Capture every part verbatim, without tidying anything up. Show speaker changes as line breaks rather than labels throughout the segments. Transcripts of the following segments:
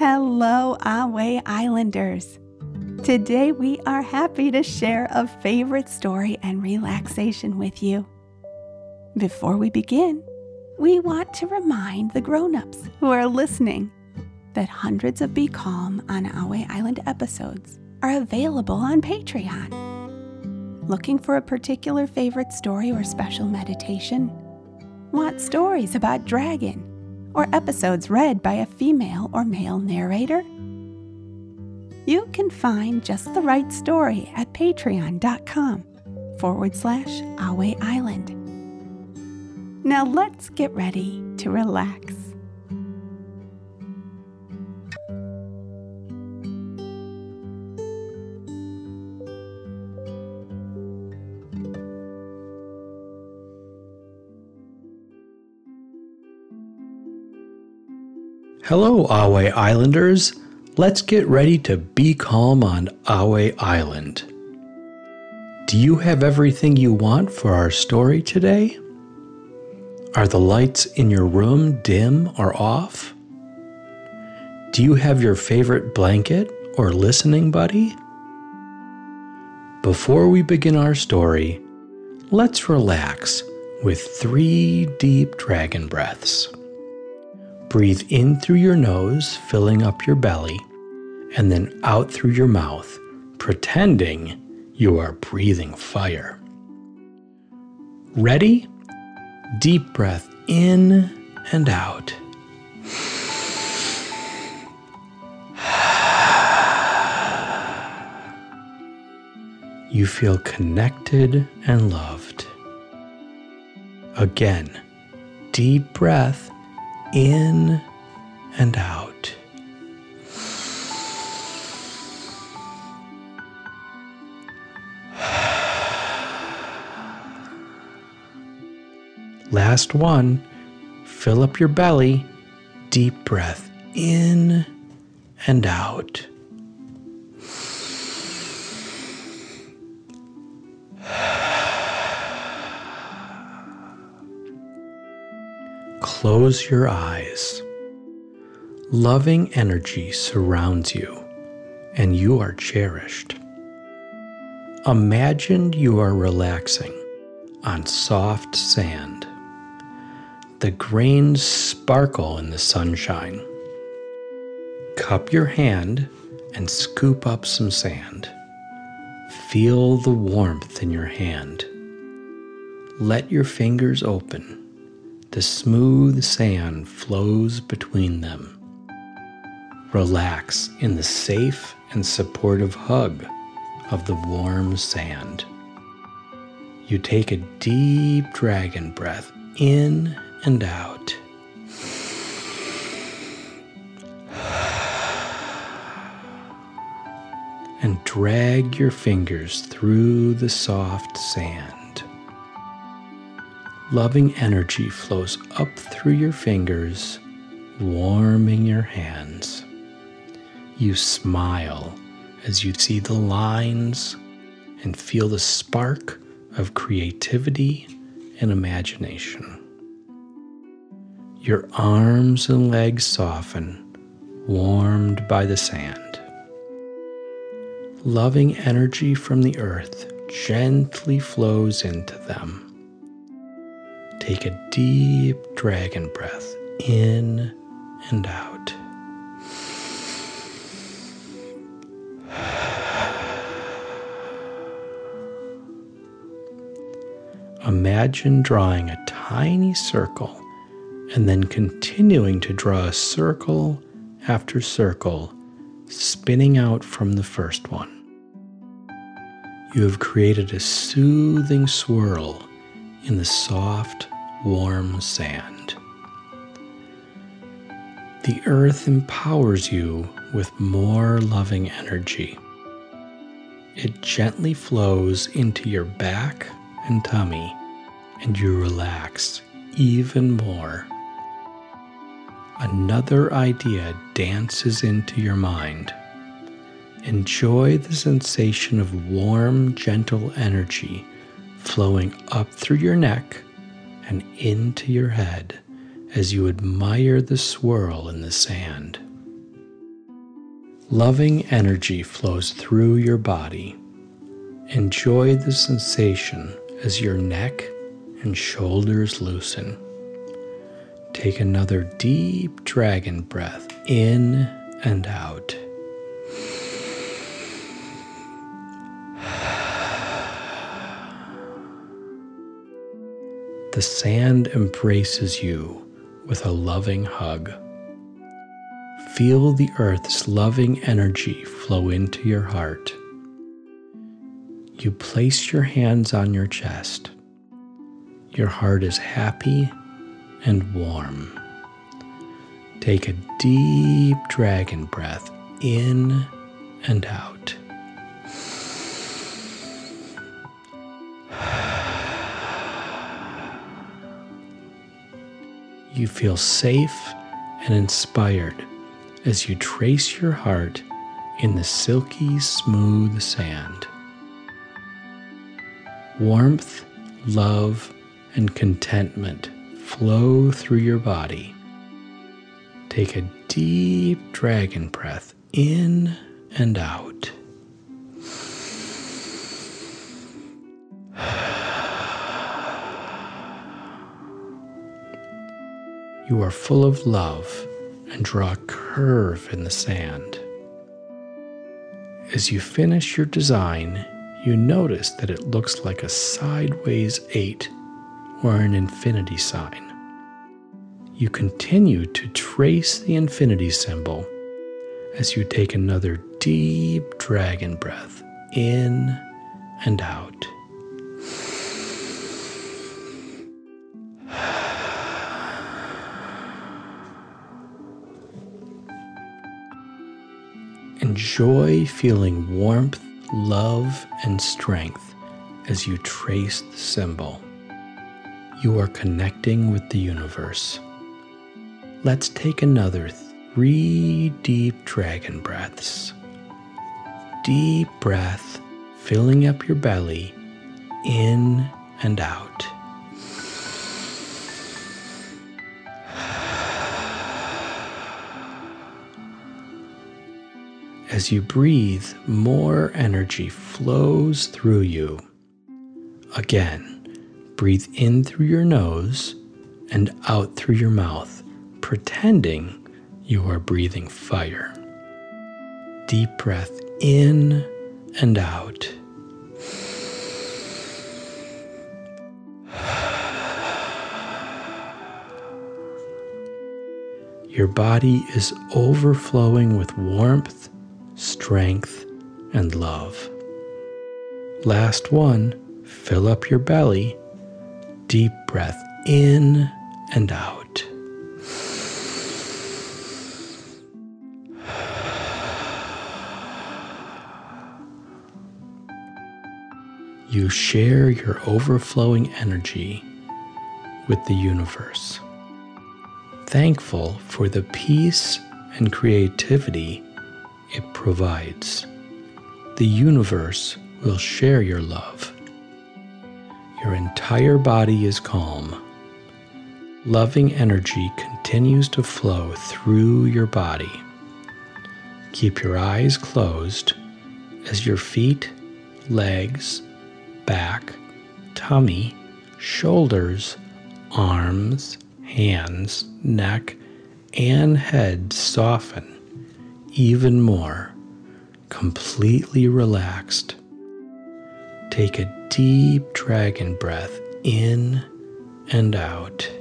Hello, Ahway Islanders. Today we are happy to share a favorite story and relaxation with you. Before we begin, we want to remind the grown-ups who are listening that hundreds of Be Calm on Ahway Island episodes are available on Patreon. Looking for a particular favorite story or special meditation? Want stories about dragon or episodes read by a female or male narrator? You can find just the right story at patreon.com forward slash Ahway Island. Now let's get ready to relax.
Hello, Ahway Islanders. Let's get ready to be calm on Ahway Island. Do you have everything you want for our story today? Are the lights in your room dim or off? Do you have your favorite blanket or listening buddy? Before we begin our story, let's relax with three deep dragon breaths. Breathe in through your nose, filling up your belly, and then out through your mouth, pretending you are breathing fire. Ready? Deep breath in and out. You feel connected and loved. Again, deep breath in and out. Last one, fill up your belly, deep breath in and out. Close your eyes. Loving energy surrounds you, and you are cherished. Imagine you are relaxing on soft sand. The grains sparkle in the sunshine. Cup your hand and scoop up some sand. Feel the warmth in your hand. Let your fingers open. The smooth sand flows between them. Relax in the safe and supportive hug of the warm sand. You take a deep dragon breath in and out. And drag your fingers through the soft sand. Loving energy flows up through your fingers, warming your hands. You smile as you see the lines and feel the spark of creativity and imagination. Your arms and legs soften, warmed by the sand. Loving energy from the earth gently flows into them. Take a deep dragon breath in and out. Imagine drawing a tiny circle and then continuing to draw a circle after circle, spinning out from the first one. You have created a soothing swirl in the soft, warm sand. The earth empowers you with more loving energy. It gently flows into your back and tummy, and you relax even more. Another idea dances into your mind. Enjoy the sensation of warm, gentle energy flowing up through your neck and into your head as you admire the swirl in the sand. Loving energy flows through your body. Enjoy the sensation as your neck and shoulders loosen. Take another deep dragon breath in and out. The sand embraces you with a loving hug. Feel the earth's loving energy flow into your heart. You place your hands on your chest. Your heart is happy and warm. Take a deep dragon breath in and out. You feel safe and inspired as you trace your heart in the silky, smooth sand. Warmth, love, and contentment flow through your body. Take a deep dragon breath in and out. You are full of love and draw a curve in the sand. As you finish your design, you notice that it looks like a sideways eight or an infinity sign. You continue to trace the infinity symbol as you take another deep dragon breath in and out. Enjoy feeling warmth, love, and strength as you trace the symbol. You are connecting with the universe. Let's take another three deep dragon breaths. Deep breath, filling up your belly, in and out. As you breathe, more energy flows through you. Again, breathe in through your nose and out through your mouth, pretending you are breathing fire. Deep breath in and out. Your body is overflowing with warmth, strength, and love. Last one, fill up your belly. Deep breath in and out. You share your overflowing energy with the universe. Thankful for the peace and creativity it provides. The universe will share your love. Your entire body is calm. Loving energy continues to flow through your body. Keep your eyes closed as your feet, legs, back, tummy, shoulders, arms, hands, neck, and head soften even more, completely relaxed. Take a deep dragon breath in and out.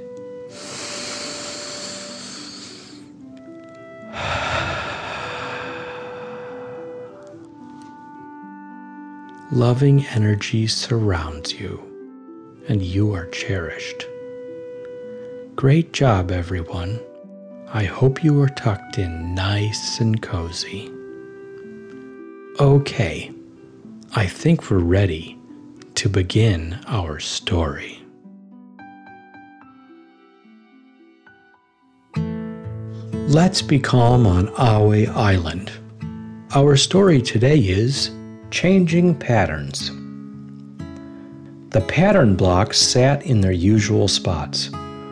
Loving energy surrounds you, and you are cherished. Great job, everyone. I hope you are tucked in nice and cozy. Okay, I think we're ready to begin our story. Let's be calm on Ahway Island. Our story today is Changing Patterns. The pattern blocks sat in their usual spots,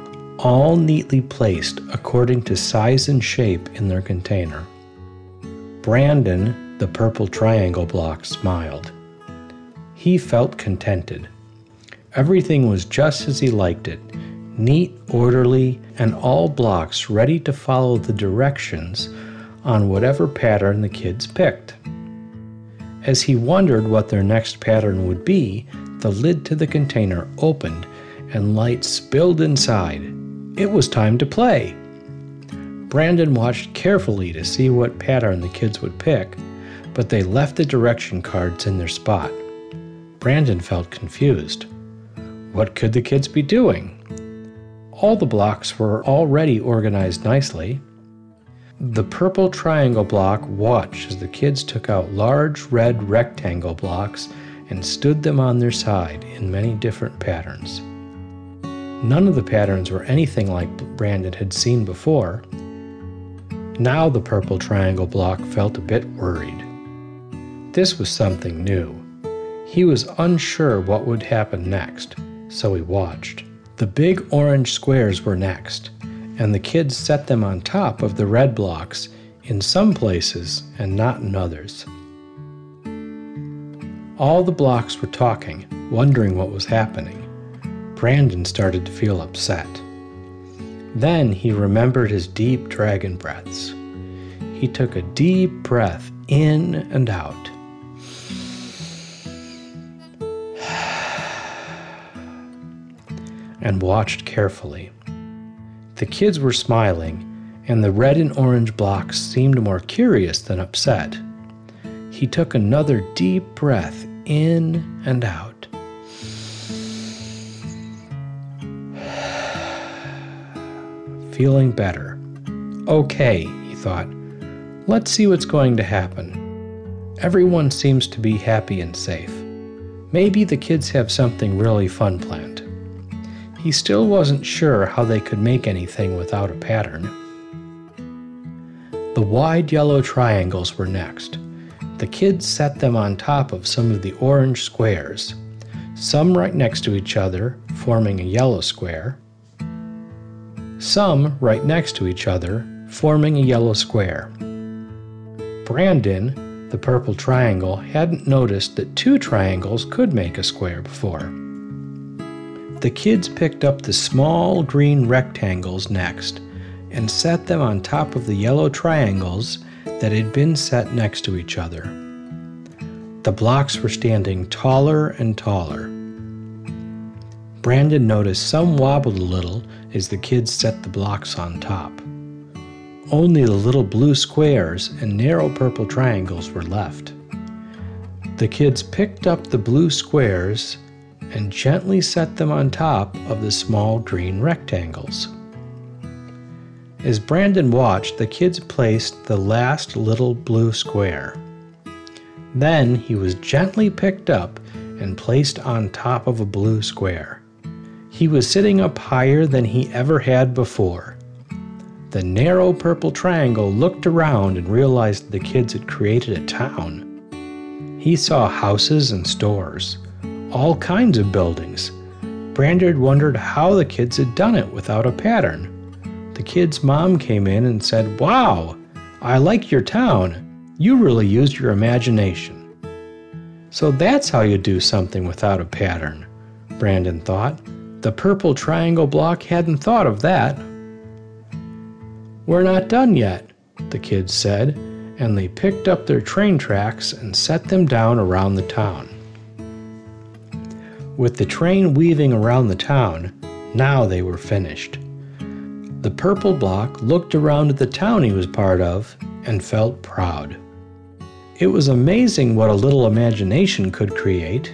all neatly placed according to size and shape in their container. Brandon, the purple triangle block, smiled. He felt contented. Everything was just as he liked it, neat, orderly, and all blocks ready to follow the directions on whatever pattern the kids picked. As he wondered what their next pattern would be, the lid to the container opened and light spilled inside. It was time to play. Brandon watched carefully to see what pattern the kids would pick, but they left the direction cards in their spot. Brandon felt confused. What could the kids be doing? All the blocks were already organized nicely. The purple triangle block watched as the kids took out large red rectangle blocks and stood them on their side in many different patterns. None of the patterns were anything like Brandon had seen before. Now the purple triangle block felt a bit worried. This was something new. He was unsure what would happen next, so he watched. The big orange squares were next, and the kids set them on top of the red blocks in some places and not in others. All the blocks were talking, wondering what was happening. Brandon started to feel upset. Then he remembered his deep dragon breaths. He took a deep breath in and out. And watched carefully. The kids were smiling, and the red and orange blocks seemed more curious than upset. He took another deep breath in and out. Feeling better. Okay, he thought. Let's see what's going to happen. Everyone seems to be happy and safe. Maybe the kids have something really fun planned. He still wasn't sure how they could make anything without a pattern. The wide yellow triangles were next. The kids set them on top of some of the orange squares, some right next to each other, forming a yellow square, some right next to each other, forming a yellow square. Brandon, the purple triangle, hadn't noticed that two triangles could make a square before. The kids picked up the small green rectangles next and set them on top of the yellow triangles that had been set next to each other. The blocks were standing taller and taller. Brandon noticed some wobbled a little as the kids set the blocks on top. Only the little blue squares and narrow purple triangles were left. The kids picked up the blue squares and gently set them on top of the small green rectangles. As Brandon watched, the kids placed the last little blue square. Then he was gently picked up and placed on top of a blue square. He was sitting up higher than he ever had before. The narrow purple triangle looked around and realized the kids had created a town. He saw houses and stores, all kinds of buildings. Brandon wondered how the kids had done it without a pattern. The kid's mom came in and said, "Wow, I like your town. You really used your imagination." So that's how you do something without a pattern, Brandon thought. The purple triangle block hadn't thought of that. "We're not done yet," the kids said, and they picked up their train tracks and set them down around the town. With the train weaving around the town, now they were finished. The purple block looked around at the town he was part of and felt proud. It was amazing what a little imagination could create.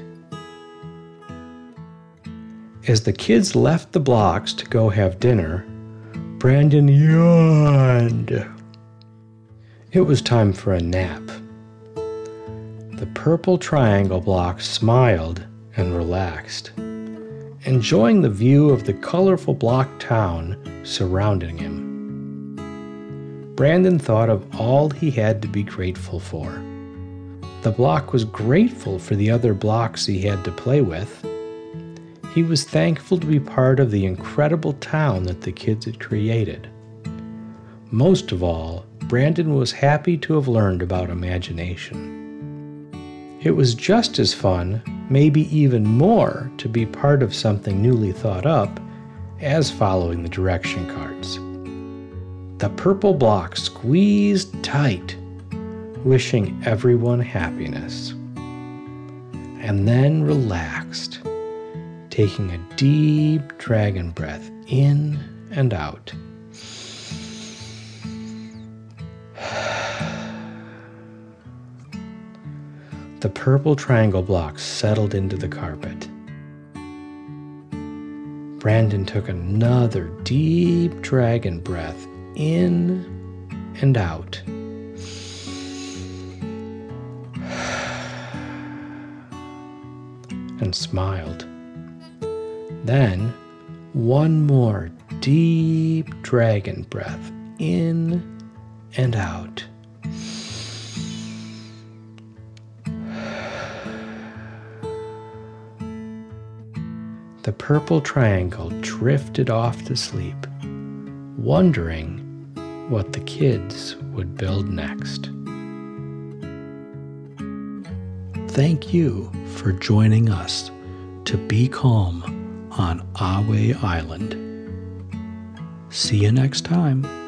As the kids left the blocks to go have dinner, Brandon yawned. It was time for a nap. The purple triangle block smiled and relaxed, enjoying the view of the colorful block town surrounding him. Brandon thought of all he had to be grateful for. The block was grateful for the other blocks he had to play with. He was thankful to be part of the incredible town that the kids had created. Most of all, Brandon was happy to have learned about imagination. It was just as fun, maybe even more, to be part of something newly thought up as following the direction cards. The purple block squeezed tight, wishing everyone happiness, and then relaxed, taking a deep dragon breath in and out. The purple triangle block settled into the carpet. Brandon took another deep dragon breath in and out. And smiled. Then, one more deep dragon breath in and out. The purple triangle drifted off to sleep, wondering what the kids would build next. Thank you for joining us to be calm on Ahway Island. See you next time.